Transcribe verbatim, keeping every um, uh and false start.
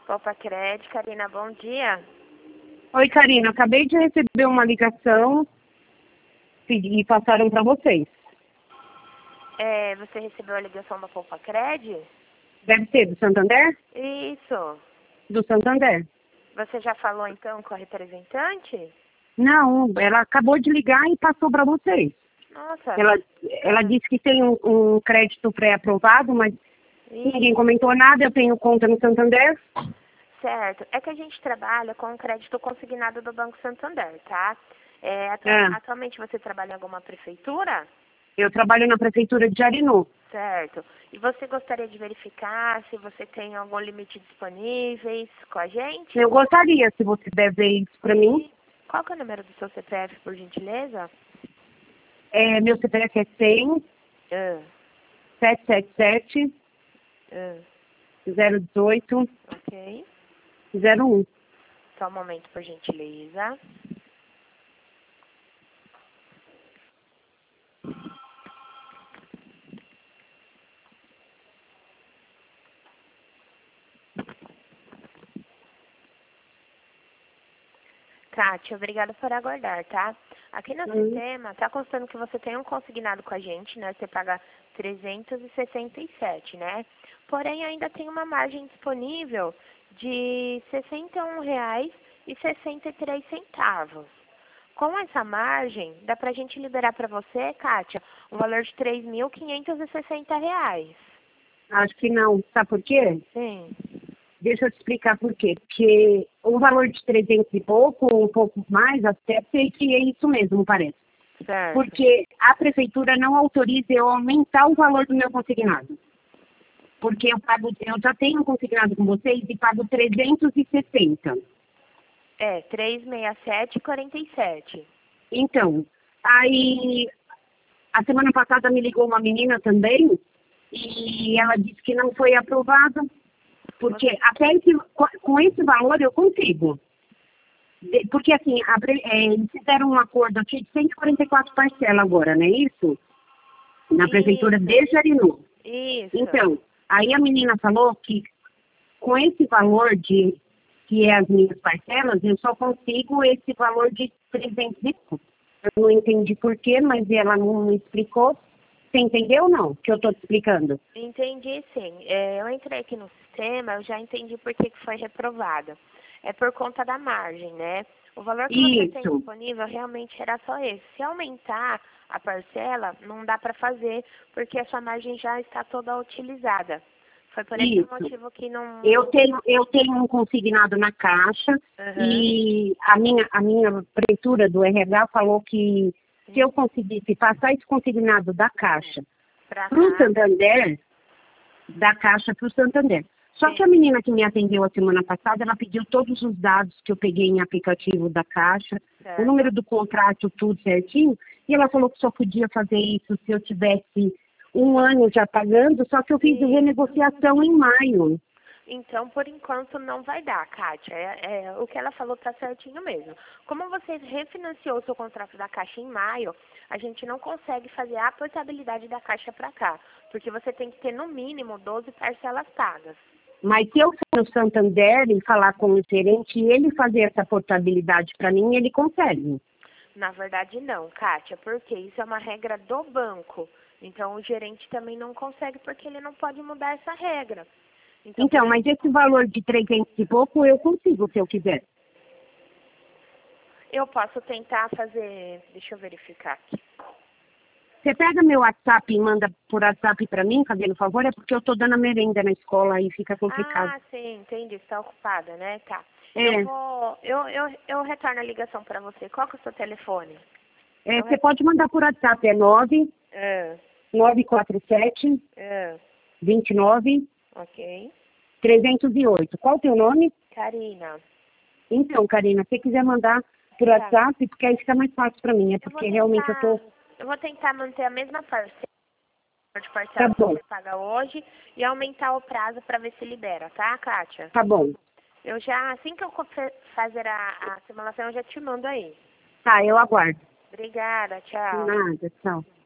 Opa, Cred, Karina, bom dia. Oi, Karina, acabei de receber uma ligação e passaram para vocês. É, você recebeu a ligação da Poupa Cred? Deve ser do Santander? Isso. Do Santander. Você já falou então com a representante? Não, ela acabou de ligar e passou para vocês. Nossa. Ela, ela disse que tem um, um crédito pré-aprovado, mas Isso. ninguém comentou nada. Eu tenho conta no Santander. Certo. É que a gente trabalha com o crédito consignado do Banco Santander, tá? É, atu É. Atualmente você trabalha em alguma prefeitura? Eu trabalho na prefeitura de Jarinu. Certo. E você gostaria de verificar se você tem algum limite disponíveis com a gente? Eu gostaria, se você der ver isso para mim. Qual que é o número do seu C P F, por gentileza? É, meu C P F é cem, Uh, sete sete sete, uh, zero dezoito, ok. zero um. Só um momento, por gentileza. Kátia, obrigada por aguardar, tá? Aqui no Uhum. sistema, tá constando que você tem um consignado com a gente, né? Você paga trezentos e sessenta e sete, né? Porém, ainda tem uma margem disponível de sessenta e um reais e sessenta e três centavos. Com essa margem, dá pra gente liberar pra você, Kátia, um valor de três mil quinhentos e sessenta reais. Acho que não. Sabe por quê? Sim. Deixa eu te explicar por quê. Porque o valor de trezentos e pouco, um pouco mais, até sei que é isso mesmo, parece. Certo. Porque a prefeitura não autoriza eu aumentar o valor do meu consignado. Porque eu pago, eu já tenho um consignado com vocês e pago trezentos e sessenta. É, trezentos e sessenta e sete e quarenta e sete. Então, aí a semana passada me ligou uma menina também e ela disse que não foi aprovado. Porque até esse, com esse valor eu consigo. De, porque assim, a, é, eles fizeram um acordo aqui de cento e quarenta e quatro parcelas agora, não é isso? Na Isso. prefeitura de Jarinu. Isso. Então, aí a menina falou que com esse valor de que é as minhas parcelas, eu só consigo esse valor de trezentos e pouco. Eu não entendi por quê, mas ela não me explicou. Você entendeu ou não que eu estou te explicando? Entendi, sim. É, eu entrei aqui no sistema, eu já entendi por que, que foi reprovada. É por conta da margem, né? O valor que você tem Isso. disponível realmente era só esse. Se aumentar a parcela, não dá para fazer, porque a sua margem já está toda utilizada. Foi por esse Isso. motivo que não... Eu tenho, eu tenho um consignado na Caixa Uhum. e a minha, a minha prefeitura do R H falou que se eu conseguisse passar esse consignado da Caixa Pra para o cá. Santander, da Caixa para o Santander. Só Sim. que a menina que me atendeu a semana passada, ela pediu todos os dados que eu peguei em aplicativo da Caixa, Certo. o número do contrato, tudo certinho, e ela falou que só podia fazer isso se eu tivesse um ano já pagando, só que eu fiz Sim. renegociação em maio. Então, por enquanto, não vai dar, Kátia. É, é, o que ela falou tá certinho mesmo. Como você refinanciou o seu contrato da Caixa em maio, a gente não consegue fazer a portabilidade da Caixa para cá, porque você tem que ter, no mínimo, doze parcelas pagas. Mas se eu for no Santander e falar com o gerente e ele fazer essa portabilidade para mim, ele consegue. Na verdade, não, Kátia, porque isso é uma regra do banco. Então, o gerente também não consegue, porque ele não pode mudar essa regra. Então, Então, mas esse valor de trezentos e pouco eu consigo, se eu quiser. eu posso tentar fazer... Deixa eu verificar aqui. Você pega meu WhatsApp e manda por WhatsApp para mim, fazendo favor, é porque eu estou dando a merenda na escola e fica complicado. Ah, sim, entendi. Você está ocupada, né? Tá. É, Eu vou... Eu, eu, eu retorno a ligação para você. Qual que é o seu telefone? é, Eu você re- pode mandar por WhatsApp, é nove Ah, nove quatro sete, ah, dois nove, ok. trezentos e oito. Qual o teu nome? Karina. Então, Karina, se você quiser mandar por Tá. WhatsApp, porque aí fica mais fácil para mim, é Eu vou porque realmente eu tentar... estou... Eu vou tentar manter a mesma parcela de Tá parcela que bom, você paga hoje e aumentar o prazo para ver se libera, tá, Kátia? tá bom. Eu já, assim que eu confe- fazer a, a simulação, eu já te mando aí. Tá, eu aguardo. Obrigada, tchau. Nada, tchau.